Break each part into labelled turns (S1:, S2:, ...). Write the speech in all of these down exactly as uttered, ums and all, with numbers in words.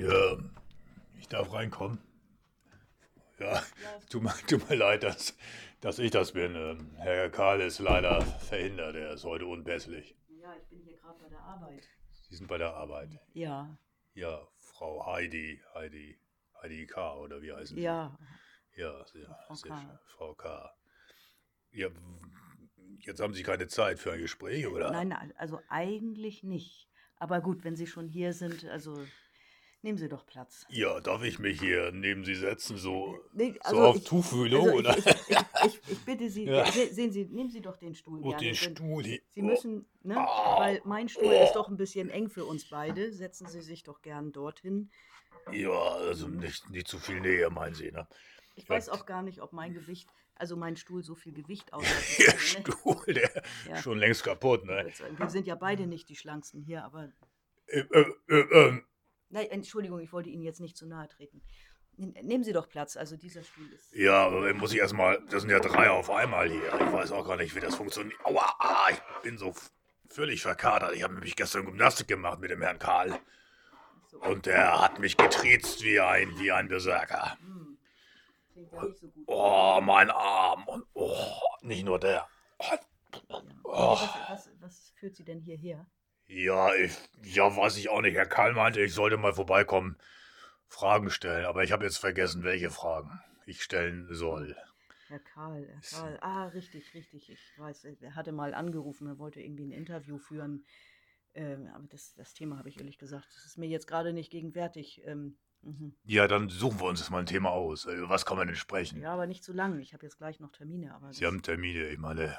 S1: Ja, ich darf reinkommen. Ja,
S2: Ja,
S1: tut mir, tut mir leid, dass, dass ich das bin. Ähm, Herr Karl ist leider verhindert, er ist heute unpässlich.
S2: ja, ich bin hier gerade bei der Arbeit.
S1: Sie sind bei der Arbeit.
S2: Ja,
S1: Ja, Frau Heidi, Heidi, Heidi K. oder wie heißen Sie?
S2: ja,
S1: Ja, sehr,
S2: Frau
S1: sehr schön,
S2: K.
S1: Frau K. Ja, jetzt haben Sie keine Zeit für ein Gespräch,
S2: Äh,
S1: oder?
S2: Nein, al- also eigentlich nicht. Aber gut, wenn Sie schon hier sind, also nehmen Sie doch Platz.
S1: Ja, darf ich mich hier neben Sie setzen,
S2: Äh,
S1: so,
S2: Nee,
S1: so
S2: also
S1: auf
S2: ich, also
S1: Tuchfühlung,
S2: ich,
S1: oder?
S2: ich, ich, ich, ich bitte Sie,
S1: Ja,
S2: äh, se- sehen Sie, nehmen Sie doch den Stuhl
S1: und den
S2: gerne, denn
S1: Stuhl hier.
S2: Sie, Sie
S1: Oh,
S2: müssen, ne,
S1: au,
S2: weil mein Stuhl ist
S1: oh.
S2: doch ein bisschen eng für uns beide. Setzen Sie sich doch gern dorthin.
S1: Ja, also
S2: Hm.
S1: nicht, nicht zu viel Nähe, meinen Sie, ne?
S2: Ich
S1: Ja,
S2: weiß auch gar nicht, ob mein Gewicht, also mein Stuhl so viel Gewicht aushalten
S1: der
S2: würde, ne?
S1: Stuhl, der ist
S2: Ja.
S1: schon längst kaputt,
S2: Ich
S1: ne?
S2: würde sagen, wir sind ja beide nicht die Schlanksten hier, aber
S1: Äh, äh, äh, ähm,
S2: nein, Entschuldigung, ich wollte Ihnen jetzt nicht zu nahe treten. N- Nehmen Sie doch Platz, also dieser Stuhl ist.
S1: ja, aber dann muss ich erstmal, das sind ja drei auf einmal hier. Ich weiß auch gar nicht, wie das funktioniert. Aua, ah, ich bin so f- völlig verkatert. Ich habe nämlich gestern Gymnastik gemacht mit dem Herrn Karl.
S2: Ach so.
S1: Und der hat mich getriezt wie ein, wie ein Berserker.
S2: Hm, klingt ja nicht so gut.
S1: Oh, mein Arm. Und oh, nicht nur der.
S2: Ja.
S1: Oh,
S2: Nee, was, was, was führt Sie denn hierher?
S1: ja, ich, ja, weiß ich auch nicht. Herr Karl meinte, ich sollte mal vorbeikommen, Fragen stellen. Aber ich habe jetzt vergessen, welche Fragen ich stellen
S2: Hm,
S1: soll.
S2: Herr Karl, Herr Karl. Ah, richtig, richtig. Ich weiß, er hatte mal angerufen, er wollte irgendwie ein Interview führen. Ähm, aber das, das Thema habe ich ehrlich gesagt, das ist mir jetzt gerade nicht gegenwärtig. Ähm, mhm.
S1: Ja, dann suchen wir uns jetzt mal ein Thema aus. Über was kann man denn sprechen?
S2: Ja, aber nicht zu lang. Ich habe jetzt gleich noch Termine, aber
S1: Sie
S2: das.
S1: haben Termine. Ich meine,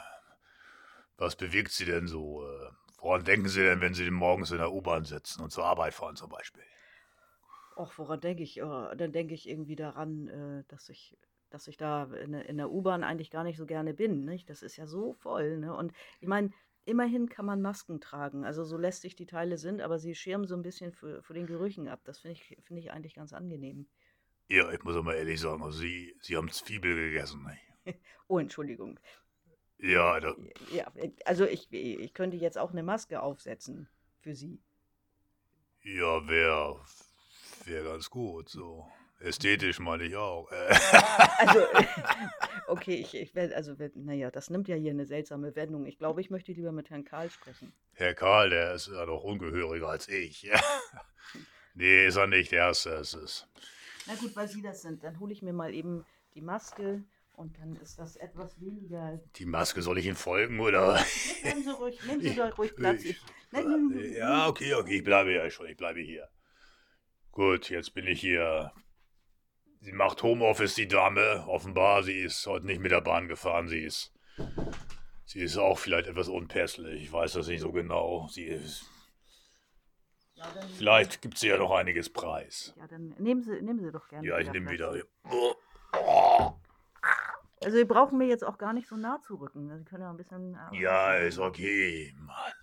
S1: was bewegt Sie denn so? Äh, Woran denken Sie denn, wenn Sie morgens in der U-Bahn sitzen und zur Arbeit fahren zum Beispiel?
S2: Och, woran denke ich? Äh, dann denke ich irgendwie daran, äh, dass ich, dass ich da in, der- in der U-Bahn eigentlich gar nicht so gerne bin. Nicht? Das ist ja so voll. Ne? Und ich meine, immerhin kann man Masken tragen. Also so lästig die Teile sind, aber sie schirmen so ein bisschen für, für den Gerüchen ab. Das finde ich, finde ich eigentlich ganz angenehm.
S1: Ja, ich muss aber ehrlich sagen, also Sie, Sie haben Zwiebel gegessen, nicht?
S2: Oh, Entschuldigung.
S1: Ja, da,
S2: Ja, also ich, ich könnte jetzt auch eine Maske aufsetzen für Sie.
S1: ja, wäre wär ganz gut, so. Ästhetisch meine ich auch. Äh,
S2: Also, okay, ich, ich werde, also, naja, das nimmt ja hier eine seltsame Wendung. Ich glaube, ich möchte lieber mit Herrn Karl sprechen.
S1: Herr Karl, der ist ja noch ungehöriger als ich. Nee, ist er nicht, der ist es. Ist.
S2: Na gut, weil Sie das sind, dann hole ich mir mal eben die Maske und dann ist das etwas weniger.
S1: Die Maske, soll ich Ihnen folgen, oder?
S2: Ne, bleiben Sie ruhig, nehmen Sie
S1: Ich,
S2: doch ruhig Platz.
S1: ich,
S2: Ich, ne, ne,
S1: ja,
S2: ne,
S1: okay, okay, ich bleibe ja schon, ich bleibe hier. Gut, jetzt bin ich hier. Sie macht Homeoffice, die Dame. Offenbar, sie ist heute nicht mit der Bahn gefahren. Sie ist, sie ist auch vielleicht etwas unpässlich. Ich weiß das nicht so genau. Sie ist,
S2: ja, dann,
S1: vielleicht gibt sie ja noch einiges preis.
S2: ja, dann nehmen Sie, nehmen Sie doch gerne
S1: Ja, ich
S2: wieder
S1: nehme
S2: Platz.
S1: wieder. Oh,
S2: Also, Sie brauchen mir jetzt auch gar nicht so nah zu rücken. Sie können ja ein bisschen.
S1: ja,
S2: Äh,
S1: ist okay, Mann.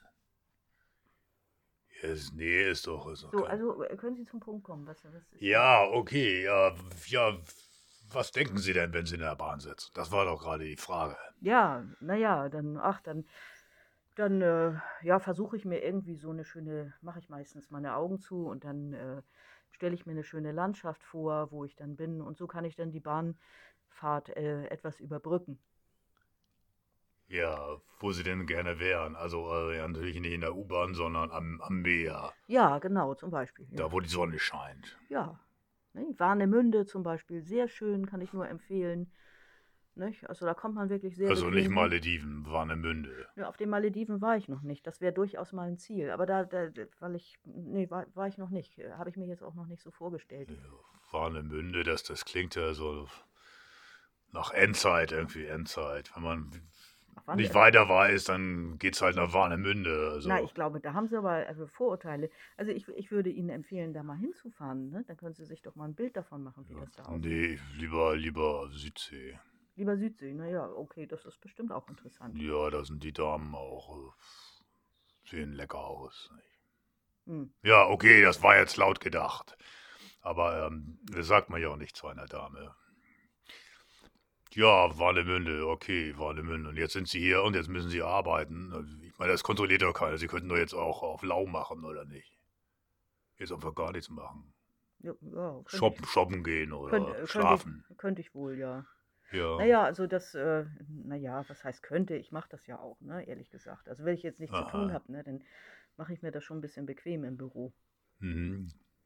S1: Yes, nee, ist doch, ist doch
S2: so,
S1: kein.
S2: also äh, können Sie zum Punkt kommen. Was, was ist denn?
S1: Ja, okay, ja, ja. Was denken Sie denn, wenn Sie in der Bahn sitzen? Das war doch gerade die Frage.
S2: Ja, naja, dann, ach, dann Dann, äh, ja, versuche ich mir irgendwie so eine schöne mache ich meistens meine Augen zu und dann, äh, stelle ich mir eine schöne Landschaft vor, wo ich dann bin und so kann ich dann die Bahnfahrt, äh, etwas überbrücken.
S1: Ja, wo Sie denn gerne wären. Also äh, ja, natürlich nicht in der U-Bahn, sondern am, am Meer.
S2: Ja, genau, zum Beispiel,
S1: Da,
S2: ja.
S1: wo die Sonne scheint.
S2: Ja, ne? Warnemünde zum Beispiel, sehr schön, kann ich nur empfehlen, nicht? Also, da kommt man wirklich sehr
S1: Also nicht
S2: bequem hin.
S1: Malediven, Warnemünde.
S2: Ja, auf den Malediven war ich noch nicht. Das wäre durchaus mal ein Ziel. Aber da, da weil ich, nee, war, war ich noch nicht. Äh, Habe ich mir jetzt auch noch nicht so vorgestellt.
S1: Ja, Warnemünde, das, das klingt ja so nach Endzeit irgendwie, Endzeit. Wenn man
S2: Ach, wann,
S1: nicht weiter weiß, dann geht's halt nach Warnemünde.
S2: Na,
S1: Also,
S2: ich glaube, da haben Sie aber also Vorurteile. Also ich, ich würde Ihnen empfehlen, da mal hinzufahren. Ne? Dann können Sie sich doch mal ein Bild davon machen, wie
S1: ja,
S2: das da aussieht.
S1: nee, lieber, lieber Südsee.
S2: Lieber Südsee, naja, okay, das ist bestimmt auch interessant.
S1: Ja, da sind die Damen auch, äh, sehen lecker aus.
S2: Hm.
S1: Ja, okay, das war jetzt laut gedacht. Aber ähm, das sagt man ja auch nicht zu einer Dame. Ja, Warnemünde, okay, Warnemünde. Und jetzt sind Sie hier und jetzt müssen Sie arbeiten. Also, ich meine, das kontrolliert doch keiner. Sie könnten doch jetzt auch auf lau machen, oder nicht? Jetzt einfach gar nichts machen.
S2: Ja, ja, könnte ich,
S1: Shoppen, shoppen gehen
S2: könnte,
S1: oder
S2: äh, könnte
S1: schlafen.
S2: ich, könnte ich wohl, ja.
S1: Ja.
S2: Naja, also das, äh, naja, was heißt könnte? Ich mache das ja auch, ne, ehrlich gesagt. Also wenn ich jetzt nichts zu tun
S1: Aha.
S2: habe, ne, dann mache ich mir das schon ein bisschen bequem im Büro.
S1: Mhm.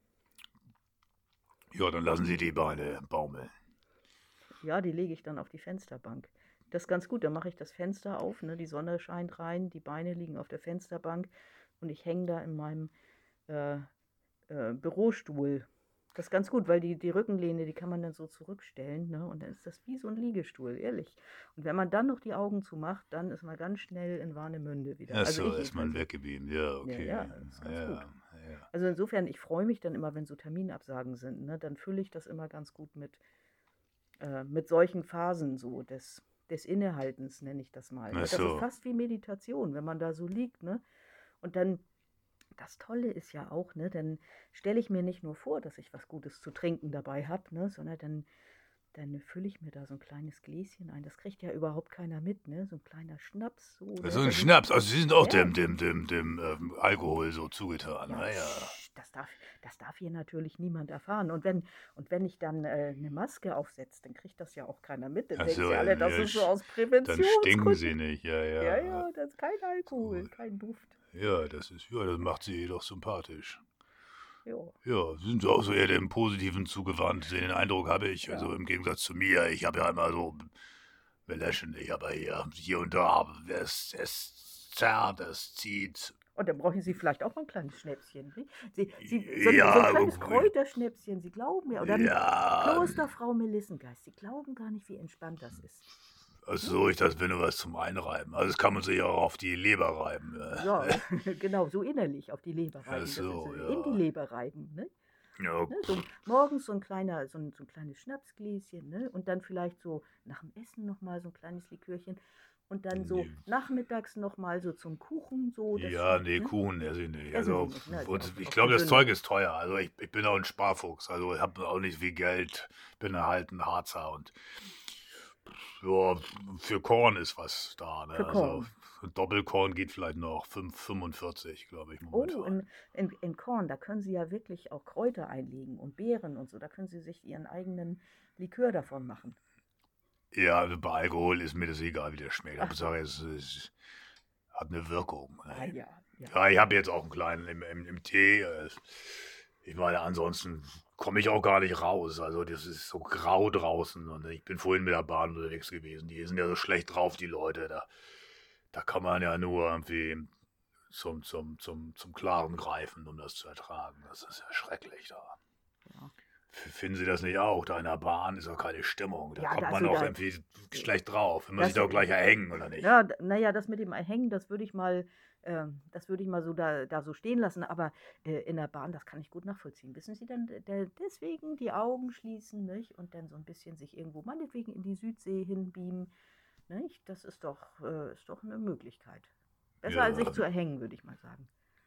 S1: Ja, dann lassen Sie die Beine baumeln.
S2: Ja, die lege ich dann auf die Fensterbank. Das ist ganz gut, dann mache ich das Fenster auf, ne, die Sonne scheint rein, die Beine liegen auf der Fensterbank und ich hänge da in meinem äh, äh, Bürostuhl. Das ist ganz gut, weil die, die Rückenlehne, die kann man dann so zurückstellen, ne? Und dann ist das wie so ein Liegestuhl, ehrlich. Und wenn man dann noch die Augen zumacht, dann ist man ganz schnell in Warnemünde wieder.
S1: Ach
S2: Also
S1: so,
S2: ich
S1: ist man
S2: jedenfalls.
S1: weggeblieben. Ja,
S2: Ja, ja,
S1: okay.
S2: das ist ganz
S1: Ja,
S2: gut.
S1: ja.
S2: Also insofern, ich freue mich dann immer, wenn so Terminabsagen sind, ne? Dann fülle ich das immer ganz gut mit, äh, mit solchen Phasen so des, des Innehaltens, nenne ich das mal. Ne?
S1: Ach
S2: Das ist
S1: so.
S2: fast wie Meditation, wenn man da so liegt, ne? Und dann, das Tolle ist ja auch, ne, dann stelle ich mir nicht nur vor, dass ich was Gutes zu trinken dabei habe, ne, sondern dann, dann fülle ich mir da so ein kleines Gläschen ein. Das kriegt ja überhaupt keiner mit, ne? So ein kleiner Schnaps, so,
S1: Das ist
S2: ne?
S1: so ein
S2: Da sind,
S1: Schnaps. Also Sie sind auch
S2: ja,
S1: dem, dem, dem, dem ähm, Alkohol so zugetan.
S2: ja,
S1: Naja.
S2: psch, das darf, das darf hier natürlich niemand erfahren. Und wenn, und wenn ich dann äh, eine Maske aufsetze, dann kriegt das ja auch keiner mit. Dann
S1: Ach
S2: denken
S1: so,
S2: sie alle,
S1: ja,
S2: das ist so
S1: sch-
S2: aus
S1: dann stinken Sie
S2: Präventionsgründen.
S1: nicht. Ja,
S2: Ja,
S1: ja.
S2: ja, das ist kein Alkohol,
S1: Gut.
S2: kein Duft.
S1: Ja, das ist, ja, das macht Sie doch sympathisch.
S2: Ja,
S1: Ja, Sie sind auch so eher dem Positiven zugewandt. Den Eindruck habe ich. Also
S2: ja.
S1: im Gegensatz zu mir. Ich habe ja immer so belächelnd, aber hier, hier und da, es, es zerrt, es zieht.
S2: Und dann brauchen Sie vielleicht auch mal ein kleines Schnäpschen. Nicht? Sie, Sie, so, ein, so ein
S1: Ja,
S2: kleines Kräuterschnäpschen, Sie glauben ja. Oder
S1: ja.
S2: Klosterfrau Melissengeist, Sie glauben gar nicht, wie entspannt das ist.
S1: Ach so, ich dachte, wenn nur was zum Einreiben. Also das kann man sich auch auf die Leber reiben. äh.
S2: Ja, genau, so innerlich auf die Leber
S1: Ach
S2: reiben. Das ist
S1: so,
S2: so in die
S1: ja.
S2: Leber reiben. Ne?
S1: Ja,
S2: Ne? So morgens so ein, kleiner, so, ein, so ein kleines Schnapsgläschen, ne? Und dann vielleicht so nach dem Essen nochmal so ein kleines Likörchen. Und dann so
S1: nee.
S2: nachmittags nochmal so zum Kuchen, so. Das,
S1: Ja, nee,
S2: ne?
S1: Kuchen esse ich nicht.
S2: Essen
S1: Also,
S2: Sie nicht, ne? Ist ja
S1: und
S2: auch,
S1: ich
S2: auch
S1: glaube, das
S2: gesünder.
S1: Zeug ist teuer. Also, ich, ich bin auch ein Sparfuchs. Also, ich habe auch nicht viel Geld. Bin halt ein Harzer und ja, für Korn ist was da. Ne?
S2: Für
S1: Also,
S2: Korn.
S1: Doppelkorn geht vielleicht noch fünf fünfundvierzig, glaube ich,
S2: Oh,
S1: momentan.
S2: in, in, in Korn, da können Sie ja wirklich auch Kräuter einlegen und Beeren und so. Da können Sie sich Ihren eigenen Likör davon machen.
S1: Ja, also bei Alkohol ist mir das egal, wie der schmeckt.
S2: Ach so.
S1: Hauptsache, es, es hat eine Wirkung.
S2: Ah
S1: Ne?
S2: ja, ja.
S1: Ja, ich habe jetzt auch einen kleinen im, im, im Tee. äh, Ich meine, ansonsten komme ich auch gar nicht raus. Also das ist so grau draußen. Und ich bin vorhin mit der Bahn unterwegs gewesen. Die sind ja so schlecht drauf, die Leute. Da, da kann man ja nur irgendwie zum, zum, zum, zum Klaren greifen, um das zu ertragen. Das ist ja schrecklich da.
S2: Ja,
S1: F- Finden Sie das nicht auch? Da in der Bahn ist doch keine Stimmung. Da
S2: ja,
S1: kommt
S2: da-
S1: man
S2: also
S1: auch
S2: da,
S1: irgendwie schlecht drauf. Will man sich
S2: das,
S1: doch gleich erhängen, oder nicht?
S2: ja, d- naja, das mit dem Hängen, das würde ich mal, ähm, das würde ich mal so da, da so stehen lassen. Aber äh, in der Bahn, das kann ich gut nachvollziehen. Wissen Sie dann, der, deswegen die Augen schließen, nicht? Und dann so ein bisschen sich irgendwo, meinetwegen in die Südsee hinbeamen, nicht? Das ist doch, äh, ist doch eine Möglichkeit. Besser als sich
S1: Ja,
S2: zu erhängen, würde ich mal sagen.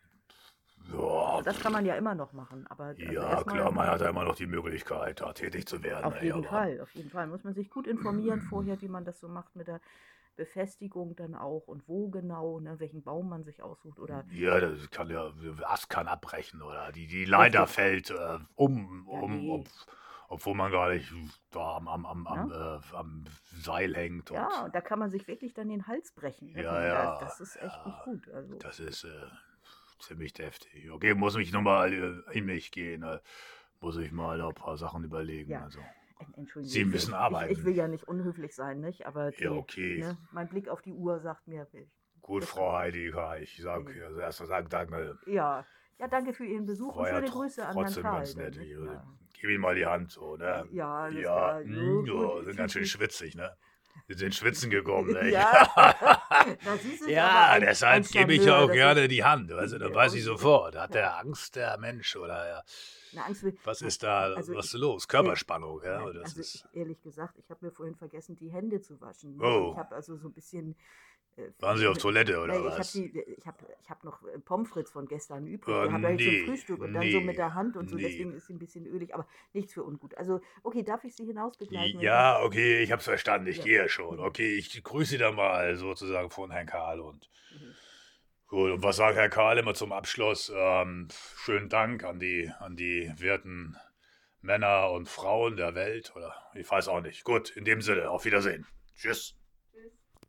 S1: ja,
S2: Das kann man ja immer noch machen, aber also
S1: ja, klar,
S2: erstmal
S1: man hat ja immer noch die Möglichkeit, da tätig zu werden.
S2: auf
S1: Ey,
S2: jeden
S1: aber
S2: Fall, auf jeden Fall muss man sich gut informieren vorher, wie man das so macht mit der Befestigung dann auch und wo genau, ne, welchen Baum man sich aussucht oder
S1: ja, das kann ja, der Ast kann abbrechen oder die, die Leiter
S2: richtig.
S1: fällt äh, um,
S2: Ja,
S1: um ob,
S2: nee,
S1: obwohl man gar nicht da am, am, am, am,
S2: ne?
S1: äh, am Seil hängt
S2: Ja,
S1: und
S2: und da kann man sich wirklich dann den Hals brechen. Ne?
S1: ja,
S2: Von, das,
S1: ja,
S2: das ist echt nicht
S1: ja,
S2: gut. Also,
S1: das ist äh, ziemlich deftig. Okay, muss ich nochmal äh, in mich gehen, äh, muss ich mal noch ein paar Sachen überlegen.
S2: ja,
S1: Also,
S2: en- entschuldigen
S1: Sie
S2: Sie, ich,
S1: müssen
S2: ich, ich
S1: arbeiten.
S2: will ja nicht unhöflich sein, nicht? Aber
S1: Ja,
S2: die,
S1: okay.
S2: ne, mein Blick auf die Uhr sagt mir, ich-
S1: Gut,
S2: jetzt,
S1: Frau Heidegger, ich sag,
S2: äh,
S1: also erst mal sagen, danke.
S2: ja, ja, danke für Ihren Besuch und
S1: War ja
S2: schöne
S1: tr
S2: Grüße an Herrn
S1: trotzdem
S2: Karl
S1: ganz
S2: dann,
S1: nett.
S2: nicht?
S1: Ich,
S2: Ja,
S1: gib ihm mal die Hand so, ne?
S2: ja, alles
S1: Ja,
S2: klar. Ja,
S1: mm,
S2: gut,
S1: ja, sind ganz schön
S2: tschüssi.
S1: schwitzig, ne? Sie sind schwitzen gekommen, ne?
S2: Ja, na, Sie sind aber
S1: Ja,
S2: ein, ein
S1: deshalb gebe ich ja
S2: Charmeur,
S1: auch
S2: das
S1: gerne
S2: ist,
S1: die Hand. Weißt du, dann
S2: äh,
S1: weiß
S2: oh,
S1: ich sofort, hat
S2: ja,
S1: der Angst, der Mensch, oder ja,
S2: eine Angst will,
S1: was
S2: na,
S1: ist da,
S2: also
S1: was ist
S2: ich,
S1: los?
S2: ehr-
S1: Körperspannung, ja?
S2: nein,
S1: Das
S2: also
S1: ist,
S2: ich, ehrlich gesagt, ich habe mir vorhin vergessen, die Hände zu waschen, ne? Und ich
S1: oh,
S2: habe also so ein bisschen, äh,
S1: waren Sie auf Toilette oder
S2: nee, ich habe
S1: was?
S2: die, ich habe, ich habe noch äh, Pommes frites von gestern übrig
S1: Oh,
S2: gehabt, da ich zum
S1: nee,
S2: Frühstück und dann so mit
S1: nee,
S2: der Hand und so,
S1: nee.
S2: deswegen ist sie ein bisschen ölig, aber nichts für ungut. Also, okay, darf ich Sie hinaus begleiten? Und ich,
S1: Ja, okay, ich hab's verstanden, ich
S2: ja,
S1: gehe ja schon.
S2: mhm,
S1: Okay, ich grüße Sie dann mal sozusagen von Herrn Karl und
S2: mhm.
S1: gut, und was sagt Herr Karl immer zum Abschluss? Ähm, schönen Dank an die, an die werten Männer und Frauen der Welt oder ich weiß auch nicht. Gut, in dem Sinne, auf Wiedersehen. Tschüss.